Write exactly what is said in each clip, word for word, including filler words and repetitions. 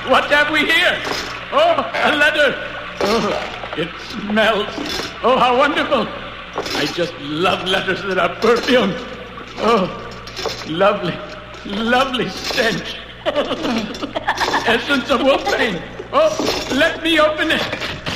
What have we here? Oh, a letter. Oh, it smells. Oh, how wonderful. I just love letters that are perfumed. Oh, lovely, lovely stench. Essence of wolfbane. Oh, let me open it.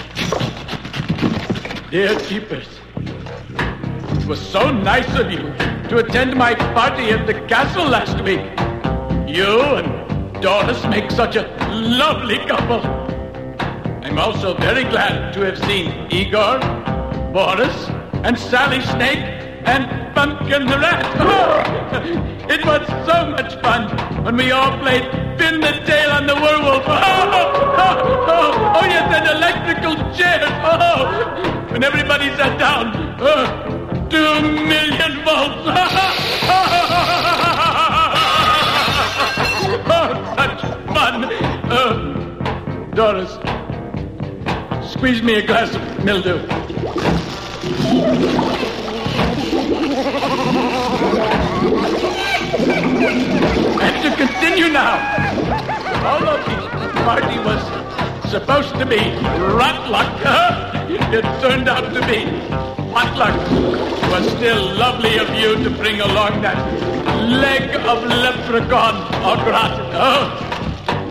Dear Jeepers, it was so nice of you to attend my party at the castle last week. You and Doris make such a lovely couple. I'm also very glad to have seen Igor, Boris, and Sally Snake, and Pumpkin the Rat. Oh, it was so much fun when we all played Pin the Tail on the Werewolf. Oh, oh, oh, oh, oh yes, and electrical chairs. Oh, when everybody sat down. Oh, two million volts. Oh, such fun. Oh, Doris, squeeze me a glass of mildew. And to continue now, although the party was supposed to be rot luck, it turned out to be hot luck. It was still lovely of you to bring along that leg of leprechaun au gratin. Oh,